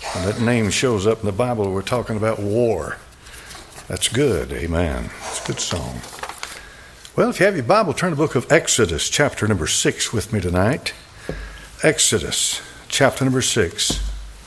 When that name shows up in the Bible, we're talking about war. That's good, amen. It's a good song. Well, if you have your Bible, turn to the book of Exodus, chapter number 6 with me tonight. Exodus, chapter number 6.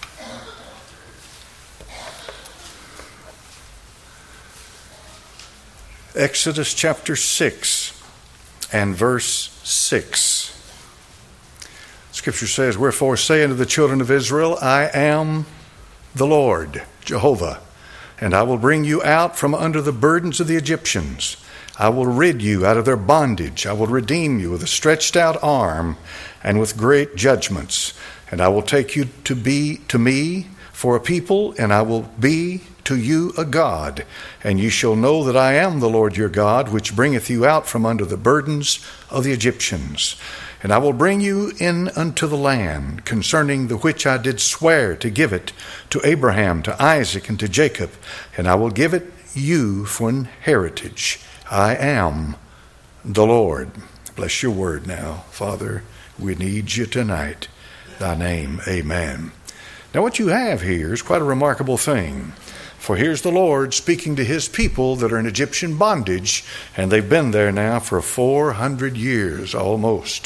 Exodus chapter 6 and verse 6. Scripture says, "Wherefore say unto the children of Israel, I am the Lord, Jehovah, and I will bring you out from under the burdens of the Egyptians. I will rid you out of their bondage. I will redeem you with a stretched out arm and with great judgments. And I will take you to be to me for a people, and I will be to you a God. And ye shall know that I am the Lord your God, which bringeth you out from under the burdens of the Egyptians. And I will bring you in unto the land, concerning the which I did swear to give it to Abraham, to Isaac, and to Jacob. And I will give it you for an heritage. I am the Lord." Bless your word now, Father. We need you tonight. Thy name, amen. Now what you have here is quite a remarkable thing. For here's the Lord speaking to his people that are in Egyptian bondage, and they've been there now for 400 years almost.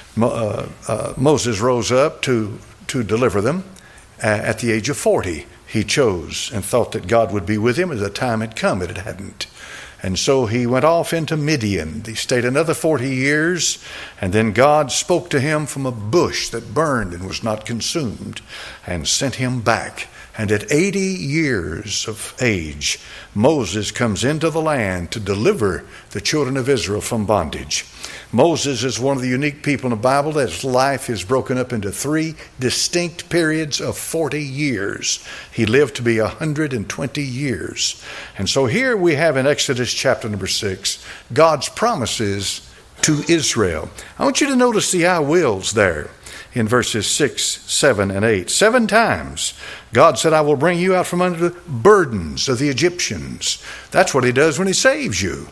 Moses rose up to deliver them at the age of 40. He chose and thought that God would be with him as the time had come. It hadn't. And so he went off into Midian. He stayed another 40 years, and then God spoke to him from a bush that burned and was not consumed and sent him back. And at 80 years of age, Moses comes into the land to deliver the children of Israel from bondage. Moses is one of the unique people in the Bible that his life is broken up into 3 distinct periods of 40 years. He lived to be 120 years. And so here we have in Exodus chapter number 6, God's promises to Israel. I want you to notice the I wills there in verses 6, 7, and 8. 7 times God said, I will bring you out from under the burdens of the Egyptians. That's what he does when he saves you.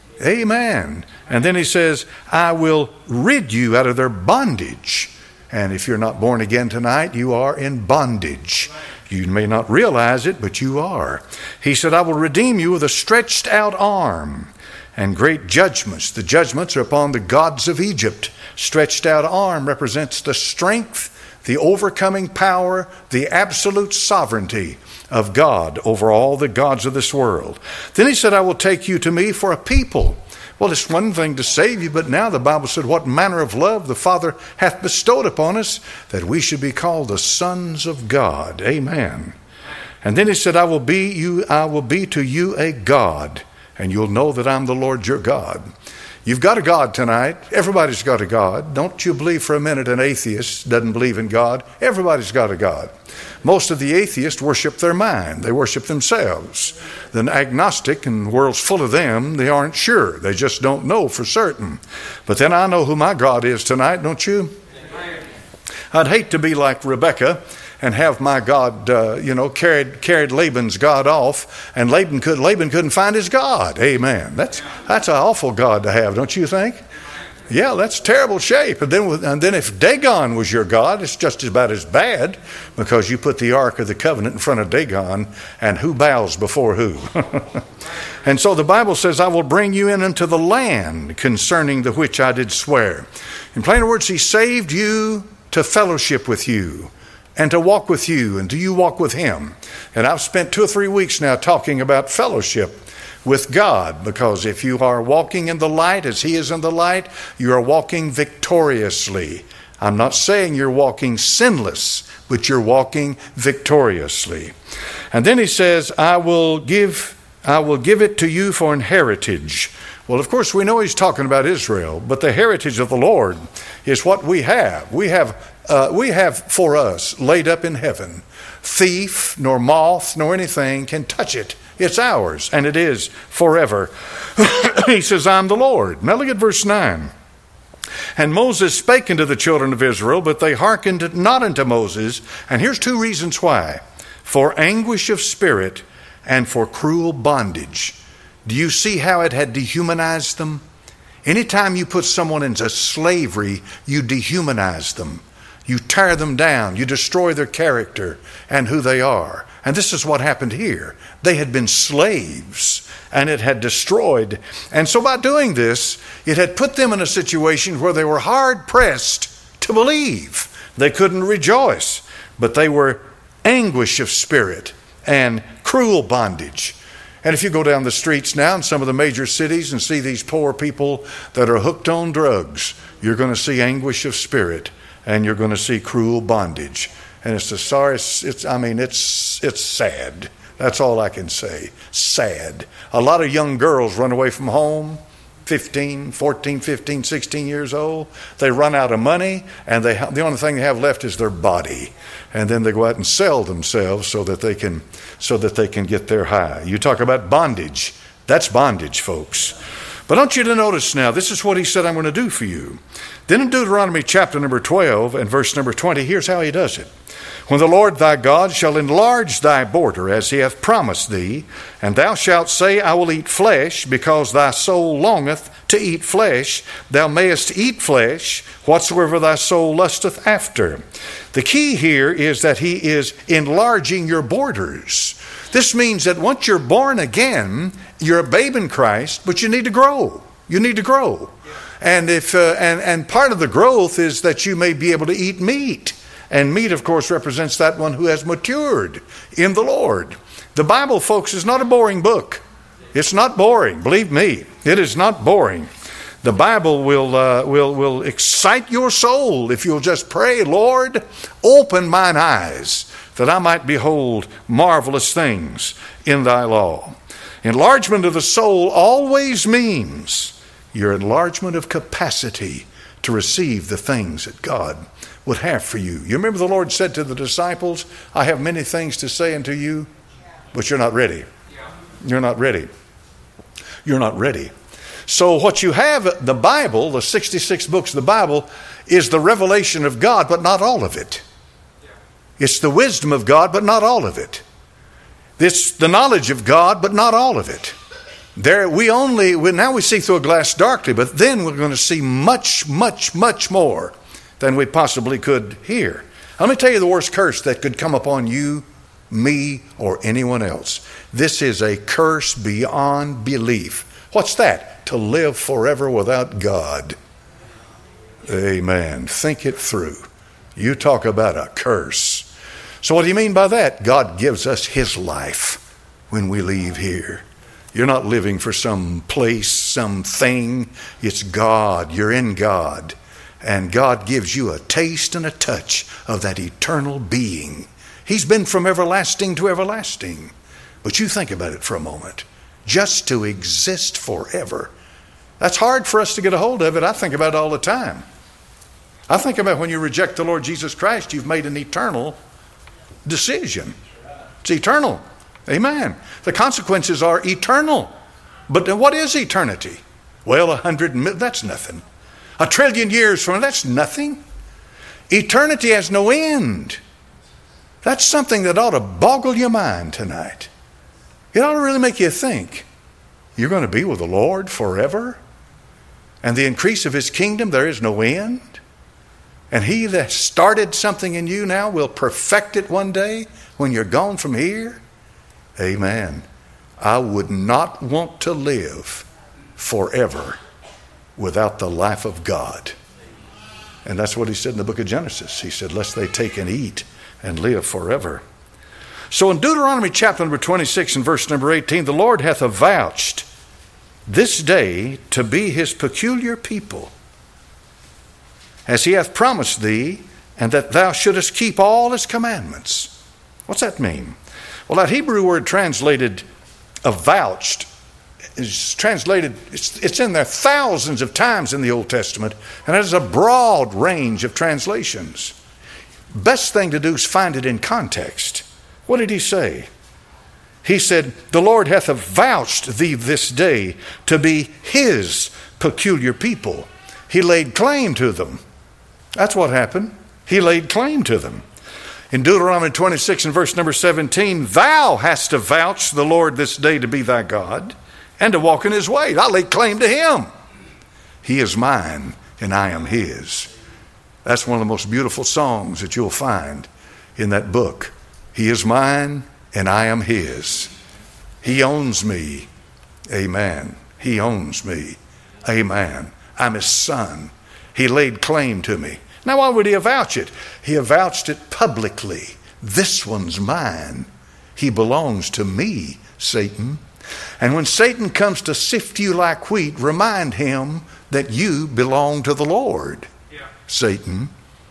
Amen. And then he says, I will rid you out of their bondage. And if you're not born again tonight, you are in bondage. You may not realize it, but you are. He said, I will redeem you with a stretched out arm and great judgments. The judgments are upon the gods of Egypt. Stretched out arm represents the strength, the overcoming power, the absolute sovereignty of God over all the gods of this world. Then he said, I will take you to me for a people. Well, it's one thing to save you, but now the Bible said, what manner of love the Father hath bestowed upon us, that we should be called the sons of God. Amen. And then he said, I will be to you a God, and you'll know that I'm the Lord your God. You've got a God tonight. Everybody's got a God. Don't you believe for a minute an atheist doesn't believe in God. Everybody's got a God. Most of the atheists worship their mind. They worship themselves. The agnostic, and the world's full of them, they aren't sure. They just don't know for certain. But then I know who my God is tonight, don't you? I'd hate to be like Rebekah and have my God, carried Laban's God off, and Laban couldn't find his God. Amen. That's an awful God to have, don't you think? Yeah, that's terrible shape. And then if Dagon was your God, it's just about as bad, because you put the Ark of the Covenant in front of Dagon, and who bows before who? And so the Bible says, I will bring you in unto the land concerning the which I did swear. In plain words, he saved you to fellowship with you and to walk with you, and do you walk with him? And I've spent 2 or 3 weeks now talking about fellowship with God, because if you are walking in the light as he is in the light, you are walking victoriously. I'm not saying you're walking sinless, but you're walking victoriously. And then he says, I will give it to you for an heritage. Well, of course, we know he's talking about Israel, but the heritage of the Lord is what we have. We have for us laid up in heaven. Thief, nor moth, nor anything can touch it. It's ours, and it is forever. He says, I'm the Lord. Now look at verse 9. And Moses spake unto the children of Israel, but they hearkened not unto Moses. And here's 2 reasons why. For anguish of spirit and for cruel bondage. Do you see how it had dehumanized them? Anytime you put someone into slavery, you dehumanize them. You tear them down. You destroy their character and who they are. And this is what happened here. They had been slaves, and it had destroyed. And so by doing this, it had put them in a situation where they were hard-pressed to believe. They couldn't rejoice, but they were anguish of spirit and cruel bondage. And if you go down the streets now in some of the major cities and see these poor people that are hooked on drugs, you're going to see anguish of spirit, and you're going to see cruel bondage. And it's sad. That's all I can say. Sad. A lot of young girls run away from home, 14, 15, 16 years old. They run out of money, and the only thing they have left is their body. And then they go out and sell themselves so that they can get their high. You talk about bondage. That's bondage, folks. But I want you to notice now, this is what he said I'm going to do for you. Then in Deuteronomy chapter number 12 and verse number 20, here's how he does it. When the Lord thy God shall enlarge thy border as he hath promised thee, and thou shalt say, I will eat flesh, because thy soul longeth to eat flesh, thou mayest eat flesh, whatsoever thy soul lusteth after. The key here is that he is enlarging your borders. This means that once you're born again, you're a babe in Christ, but you need to grow. You need to grow. And and part of the growth is that you may be able to eat meat. And meat, of course, represents that one who has matured in the Lord. The Bible, folks, is not a boring book. It's not boring. Believe me, it is not boring. The Bible will excite your soul if you'll just pray, Lord, open mine eyes that I might behold marvelous things in thy law. Enlargement of the soul always means your enlargement of capacity to receive the things that God would have for you. You remember the Lord said to the disciples, I have many things to say unto you, but you're not ready. You're not ready. You're not ready. So what you have, the Bible, the 66 books of the Bible, is the revelation of God, but not all of it. It's the wisdom of God, but not all of it. It's the knowledge of God, but not all of it. Now we see through a glass darkly, but then we're going to see much, much, much more than we possibly could hear. Let me tell you the worst curse that could come upon you, me, or anyone else. This is a curse beyond belief. What's that? To live forever without God. Amen. Think it through. You talk about a curse. So what do you mean by that? God gives us his life when we leave here. You're not living for some place, some thing. It's God. You're in God. And God gives you a taste and a touch of that eternal being. He's been from everlasting to everlasting. But you think about it for a moment. Just to exist forever. That's hard for us to get a hold of it. I think about it all the time. I think about when you reject the Lord Jesus Christ, you've made an eternal decision. It's eternal. Amen. The consequences are eternal. But what is eternity? Well, 100 million, that's nothing. 1 trillion years from now, that's nothing. Eternity has no end. That's something that ought to boggle your mind tonight. It ought to really make you think. You're going to be with the Lord forever? And the increase of his kingdom, there is no end? And he that started something in you now will perfect it one day when you're gone from here? Amen. I would not want to live forever without the life of God. And that's what he said in the book of Genesis. He said, lest they take and eat and live forever. So in Deuteronomy chapter number 26 and verse number 18, the Lord hath avouched this day to be his peculiar people, as he hath promised thee, and that thou shouldest keep all his commandments. What's that mean? Well, that Hebrew word translated avouched is translated, it's in there thousands of times in the Old Testament, and it has a broad range of translations. Best thing to do is find it in context. What did he say? He said, the Lord hath avouched thee this day to be his peculiar people. He laid claim to them. That's what happened. He laid claim to them. In Deuteronomy 26 and verse number 17, thou hast avouched the Lord this day to be thy God, and to walk in his ways. I lay claim to him. He is mine, and I am his. That's one of the most beautiful songs that you'll find in that book. He is mine and I am his. He owns me. Amen. He owns me. Amen. I'm his son. He laid claim to me. Now, why would he avouch it? He avouched it publicly. This one's mine. He belongs to me, Satan. And when Satan comes to sift you like wheat, remind him that you belong to the Lord. Yeah. Satan,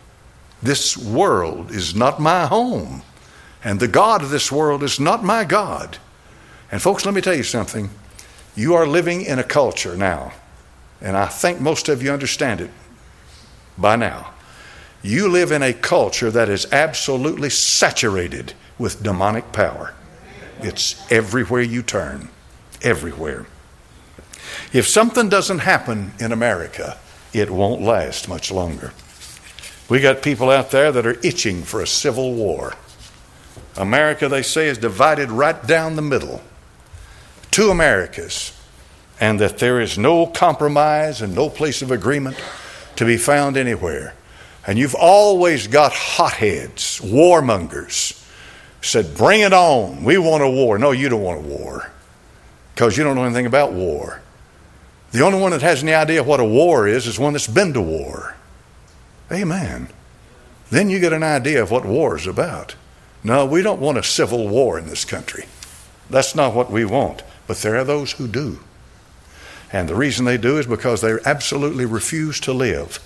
this world is not my home, and the God of this world is not my God. And folks, let me tell you something. You are living in a culture now, and I think most of you understand it by now. You live in a culture that is absolutely saturated with demonic power. It's everywhere you turn, everywhere. If something doesn't happen in America, it won't last much longer. We got people out there that are itching for a civil war. America, they say, is divided right down the middle. Two Americas, and that there is no compromise and no place of agreement to be found anywhere. And you've always got hotheads, warmongers, said, bring it on. We want a war. No, you don't want a war because you don't know anything about war. The only one that has any idea what a war is one that's been to war. Amen. Then you get an idea of what war is about. No, we don't want a civil war in this country. That's not what we want. But there are those who do. And the reason they do is because they absolutely refuse to live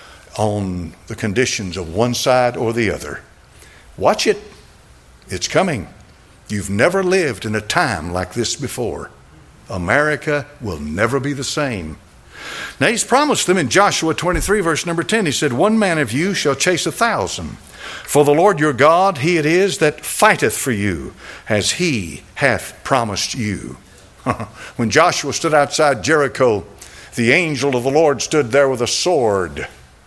on the conditions of one side or the other. Watch it. It's coming. You've never lived in a time like this before. America will never be the same. Now he's promised them in Joshua 23 verse number 10. He said, one man of you shall chase 1,000. For the Lord your God, he it is that fighteth for you, as he hath promised you. When Joshua stood outside Jericho, the angel of the Lord stood there with a sword,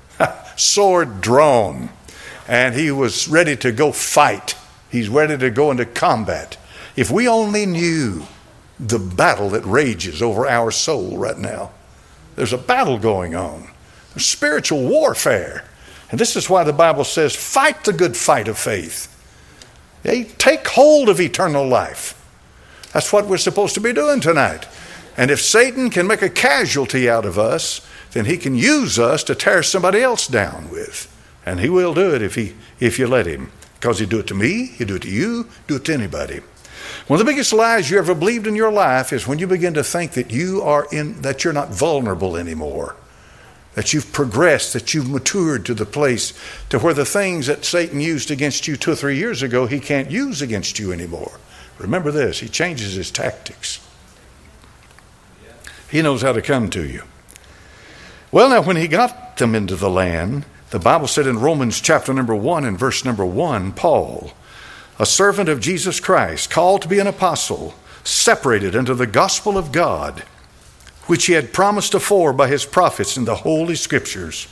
sword drawn, and he was ready to go fight. He's ready to go into combat. If we only knew the battle that rages over our soul right now. There's a battle going on. There's spiritual warfare. And this is why the Bible says, fight the good fight of faith. Take hold of eternal life. That's what we're supposed to be doing tonight. And if Satan can make a casualty out of us, then he can use us to tear somebody else down with. And he will do it if you let him. Because he'd do it to me, he'd do it to you, do it to anybody. One of the biggest lies you ever believed in your life is when you begin to think that that you're not vulnerable anymore, that you've progressed, that you've matured to the place to where the things that Satan used against you 2 or 3 years ago, he can't use against you anymore. Remember this, he changes his tactics. He knows how to come to you. Well, now when he got them into the land, the Bible said in Romans chapter number 1 and verse number 1, Paul, a servant of Jesus Christ, called to be an apostle, separated unto the gospel of God, which he had promised afore by his prophets in the holy scriptures,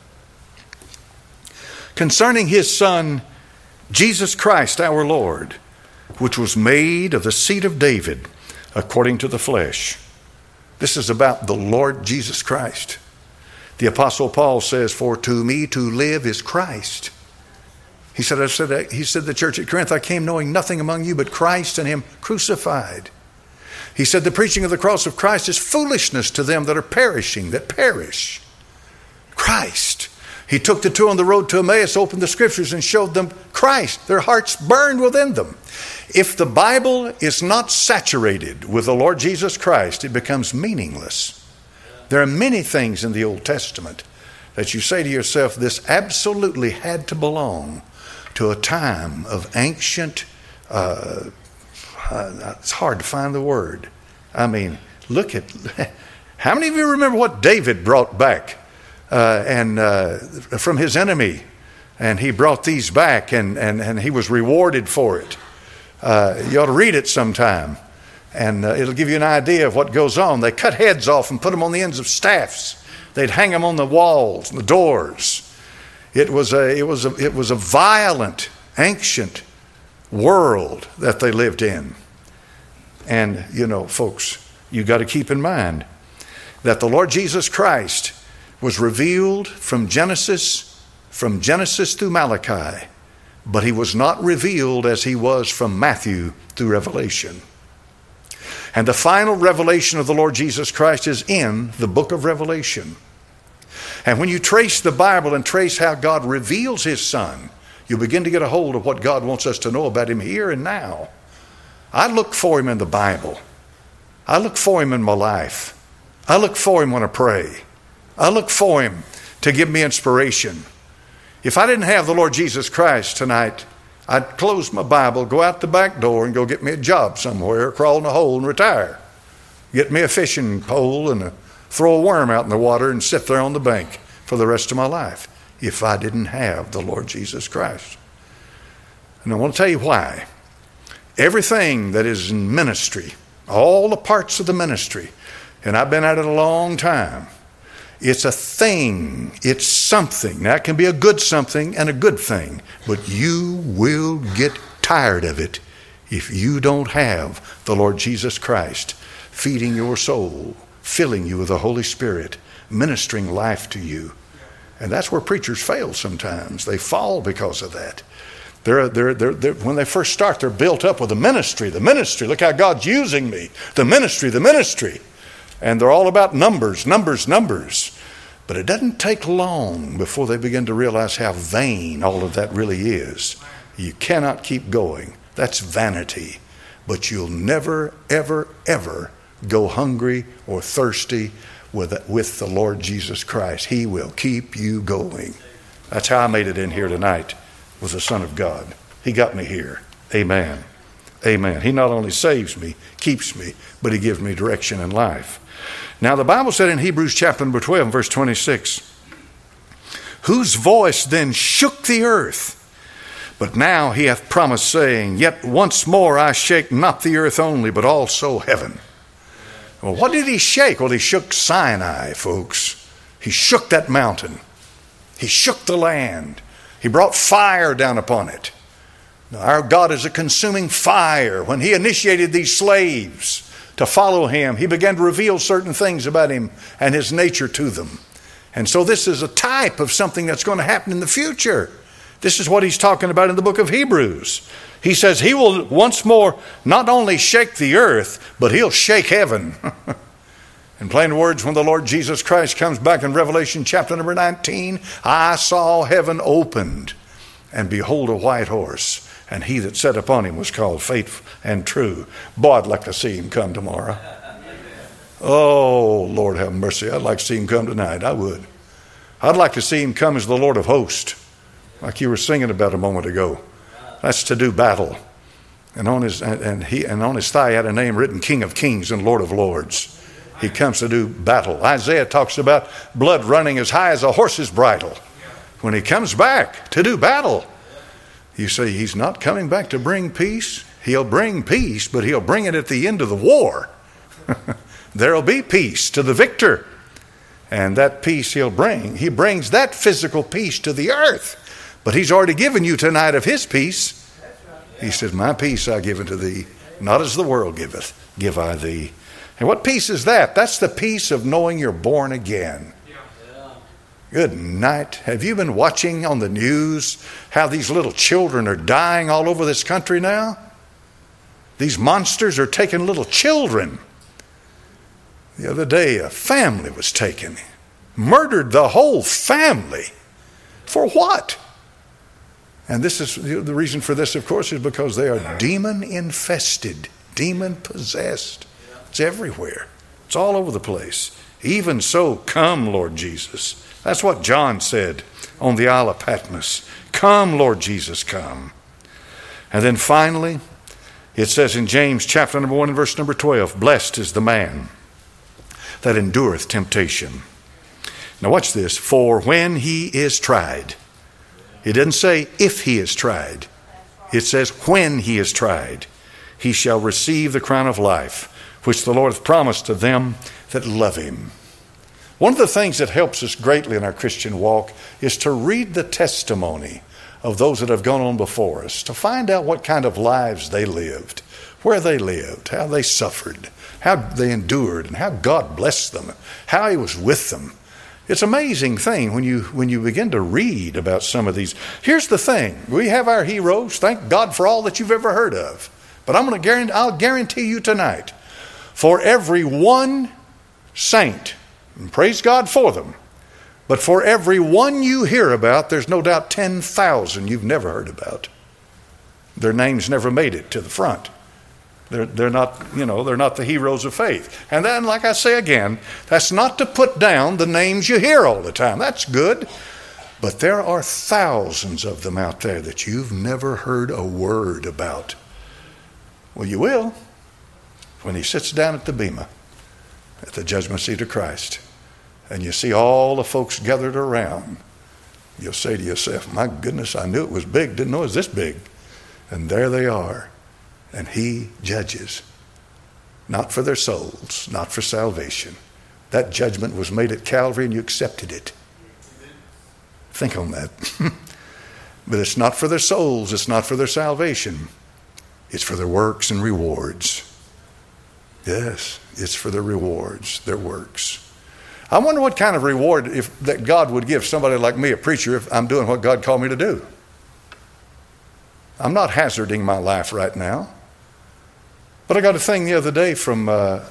concerning his Son, Jesus Christ our Lord, which was made of the seed of David, according to the flesh. This is about the Lord Jesus Christ. The Apostle Paul says, for to me to live is Christ. He said to the church at Corinth, I came knowing nothing among you but Christ and him crucified. He said the preaching of the cross of Christ is foolishness to them that are perishing, that perish. Christ. He took the two on the road to Emmaus, opened the scriptures and showed them Christ. Their hearts burned within them. If the Bible is not saturated with the Lord Jesus Christ, it becomes meaningless. There are many things in the Old Testament that you say to yourself, this absolutely had to belong to a time of ancient, it's hard to find the word. I mean, look at, how many of you remember what David brought back from his enemy? And he brought these back and he was rewarded for it. You ought to read it sometime. And it'll give you an idea of what goes on. They cut heads off and put them on the ends of staffs. They'd hang them on the walls and the doors. It was a violent, ancient world that they lived in. And, folks, you got to keep in mind that the Lord Jesus Christ was revealed from Genesis from Genesis through Malachi, but he was not revealed as he was from Matthew through Revelation. And the final revelation of the Lord Jesus Christ is in the book of Revelation. And when you trace the Bible and trace how God reveals his Son, you begin to get a hold of what God wants us to know about him here and now. I look for him in the Bible. I look for him in my life. I look for him when I pray. I look for him to give me inspiration. If I didn't have the Lord Jesus Christ tonight, I'd close my Bible, go out the back door and go get me a job somewhere, crawl in a hole and retire. Get me a fishing pole and throw a worm out in the water and sit there on the bank for the rest of my life if I didn't have the Lord Jesus Christ. And I want to tell you why. Everything that is in ministry, all the parts of the ministry, and I've been at it a long time, it's a thing, it's something. Now it can be a good something and a good thing, but you will get tired of it if you don't have the Lord Jesus Christ feeding your soul, filling you with the Holy Spirit, ministering life to you. And that's where preachers fail sometimes. They fall because of that. They're, when they first start, they're built up with the ministry. Look how God's using me. The ministry. And they're all about numbers. But it doesn't take long before they begin to realize how vain all of that really is. You cannot keep going. That's vanity. But you'll never, ever, ever go hungry or thirsty with the Lord Jesus Christ. He will keep you going. That's how I made it in here tonight with the Son of God. He got me here. Amen. Amen. He not only saves me, keeps me, but he gives me direction in life. Now the Bible said in Hebrews chapter number 12, verse 26, whose voice then shook the earth. But now he hath promised, saying, yet once more I shake not the earth only, but also heaven. Well, what did he shake? Well, he shook Sinai, folks. He shook that mountain. He shook the land. He brought fire down upon it. Now, our God is a consuming fire. When he initiated these slaves to follow him, he began to reveal certain things about him and his nature to them. And so this is a type of something that's going to happen in the future. This is what he's talking about in the book of Hebrews. He says he will once more not only shake the earth, but he'll shake heaven. In plain words, when the Lord Jesus Christ comes back in Revelation chapter number 19, I saw heaven opened, and behold a white horse, and he that sat upon him was called Faithful and True. Boy, I'd like to see him come tomorrow. Oh, Lord have mercy. I'd like to see him come tonight. I would. I'd like to see him come as the Lord of hosts, like you were singing about a moment ago. That's to do battle. And on his thigh had a name written, King of Kings and Lord of Lords. He comes to do battle. Isaiah talks about blood running as high as a horse's bridle. When he comes back to do battle, you say he's not coming back to bring peace. He'll bring peace, but he'll bring it at the end of the war. There'll be peace to the victor. And that peace he brings that physical peace to the earth. But he's already given you tonight of his peace. He says, my peace I give unto thee, not as the world giveth, give I thee. And what peace is that? That's the peace of knowing you're born again. Good night. Have you been watching on the news how these little children are dying all over this country now? These monsters are taking little children. The other day, a family was taken, murdered the whole family. For what? And this is the reason for this, of course, is because they are demon infested, demon possessed. It's everywhere. It's all over the place. Even so, come, Lord Jesus. That's what John said on the Isle of Patmos. Come, Lord Jesus, come. And then finally, it says in James chapter number 1 and verse number 12, blessed is the man that endureth temptation. Now watch this. For when he is tried. It doesn't say if he is tried. It says when he is tried, he shall receive the crown of life, which the Lord hath promised to them that love him. One of the things that helps us greatly in our Christian walk is to read the testimony of those that have gone on before us, to find out what kind of lives they lived, where they lived, how they suffered, how they endured, and how God blessed them, how he was with them. It's an amazing thing when you begin to read about some of these. Here's the thing. We have our heroes. Thank God for all that you've ever heard of. But I'll guarantee you tonight, for every one saint, and praise God for them, but for every one you hear about, there's no doubt 10,000 you've never heard about. Their names never made it to the front. They're not the heroes of faith. And then, like I say again, that's not to put down the names you hear all the time. That's good. But there are thousands of them out there that you've never heard a word about. Well, you will when he sits down at the bema, at the judgment seat of Christ, and you see all the folks gathered around. You'll say to yourself, my goodness, I knew it was big, didn't know it was this big. And there they are. And he judges, not for their souls, not for salvation. That judgment was made at Calvary and you accepted it. Think on that. But it's not for their souls, it's not for their salvation. It's for their works and rewards. Yes, it's for their rewards, their works. I wonder what kind of reward that God would give somebody like me, a preacher, if I'm doing what God called me to do. I'm not hazarding my life right now. But I got a thing the other day from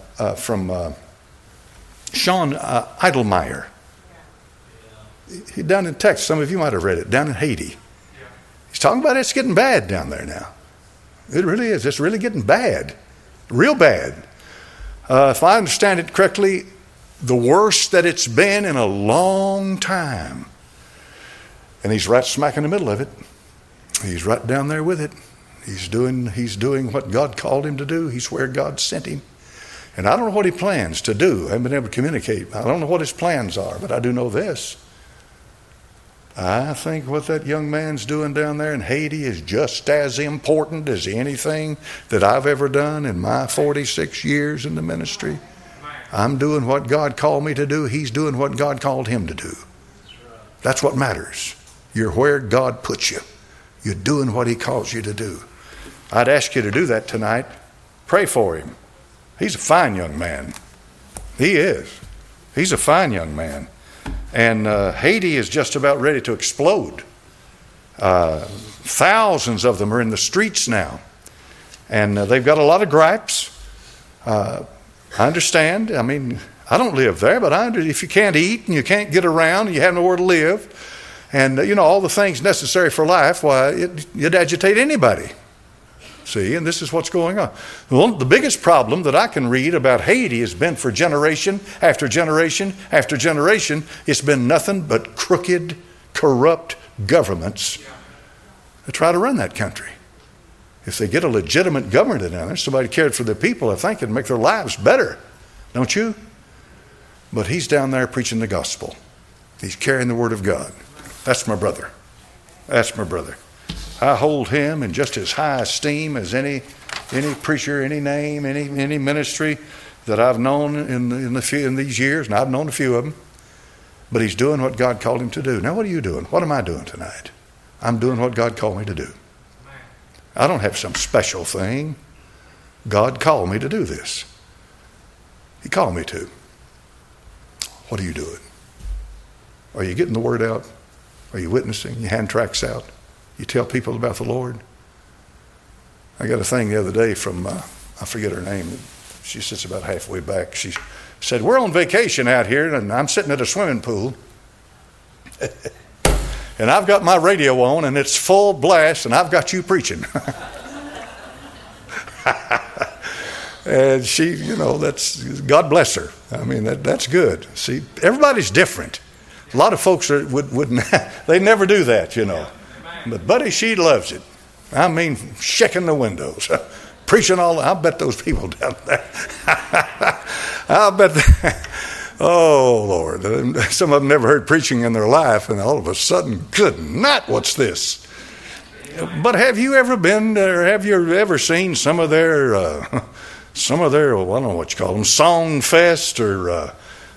Sean Eidelmeyer. He down in Texas. Some of you might have read it. Down in Haiti. He's talking about it's getting bad down there now. It really is. It's really getting bad. Real bad. If I understand it correctly, the worst that it's been in a long time. And he's right smack in the middle of it. He's right down there with it. He's doing what God called him to do. He's where God sent him. And I don't know what he plans to do. I haven't been able to communicate. I don't know what his plans are, but I do know this. I think what that young man's doing down there in Haiti is just as important as anything that I've ever done in my 46 years in the ministry. I'm doing what God called me to do. He's doing what God called him to do. That's what matters. You're where God puts you. You're doing what he calls you to do. I'd ask you to do that tonight. Pray for him. He's a fine young man. He is. He's a fine young man. And Haiti is just about ready to explode. Thousands of them are in the streets now. And they've got a lot of gripes. I understand. I mean, I don't live there, but if you can't eat and you can't get around and you have nowhere to live, and all the things necessary for life, why, it'd agitate anybody. See, and this is what's going on. Well, the biggest problem that I can read about Haiti has been for generation after generation after generation, it's been nothing but crooked, corrupt governments that try to run that country. If they get a legitimate government down there, somebody cared for the people, I think it'd make their lives better. Don't you? But he's down there preaching the gospel. He's carrying the word of God. That's my brother. That's my brother. I hold him in just as high esteem as any preacher, any name, any ministry that I've known in these years, and I've known a few of them. But he's doing what God called him to do. Now, what are you doing? What am I doing tonight? I'm doing what God called me to do. I don't have some special thing. God called me to do this. He called me to. What are you doing? Are you getting the word out? Are you witnessing? You hand tracts out? You tell people about the Lord? I got a thing the other day from, I forget her name. She sits about halfway back. She said, we're on vacation out here, and I'm sitting at a swimming pool. And I've got my radio on, and it's full blast, and I've got you preaching. And she, that's, God bless her. I mean, that's good. See, everybody's different. A lot of folks wouldn't, they never do that, But Buddy, she loves it. I mean, shaking the windows, preaching all. I'll bet those people down there. I'll bet. Oh, Lord. Some of them never heard preaching in their life, and all of a sudden, good night, what's this? But have you ever been, or have you ever seen some of their, well, I don't know what you call them, song fest or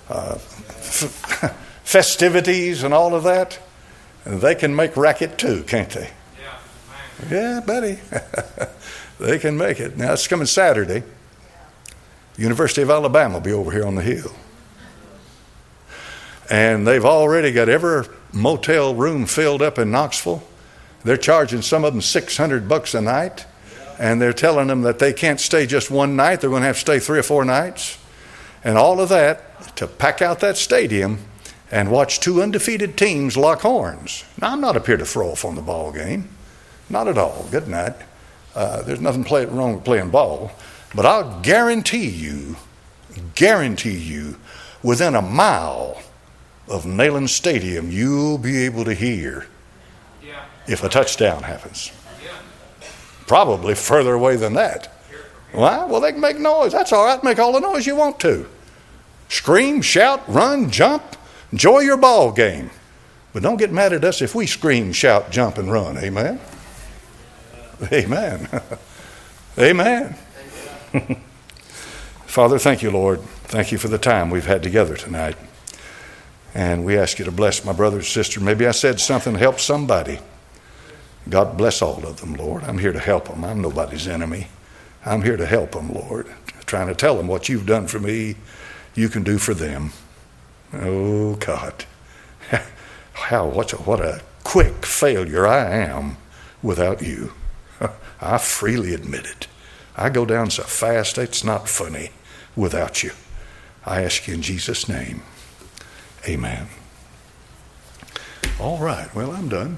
festivities and all of that? And they can make racket too, can't they? Yeah, buddy. They can make it. Now, it's coming Saturday. University of Alabama will be over here on the hill. And they've already got every motel room filled up in Knoxville. They're charging some of them $600 a night. And they're telling them that they can't stay just one night. They're going to have to stay 3 or 4 nights. And all of that to pack out that stadium and watch 2 undefeated teams lock horns. Now, I'm not up here to throw off on the ball game. Not at all. Good night. There's nothing wrong with playing ball. But I'll guarantee you, within a mile of Neyland Stadium, you'll be able to hear if a touchdown happens. Probably further away than that. Why? Well, they can make noise. That's all right. Make all the noise you want to. Scream, shout, run, jump. Enjoy your ball game. But don't get mad at us if we scream, shout, jump, and run. Amen? Amen. Amen. Father, thank you, Lord. Thank you for the time we've had together tonight. And we ask you to bless my brother and sister. Maybe I said something to help somebody. God bless all of them, Lord. I'm here to help them. I'm nobody's enemy. I'm here to help them, Lord. Trying to tell them what you've done for me, you can do for them. Oh, God. What a quick failure I am without you. I freely admit it. I go down so fast, it's not funny without you. I ask you in Jesus' name. Amen. All right. Well, I'm done.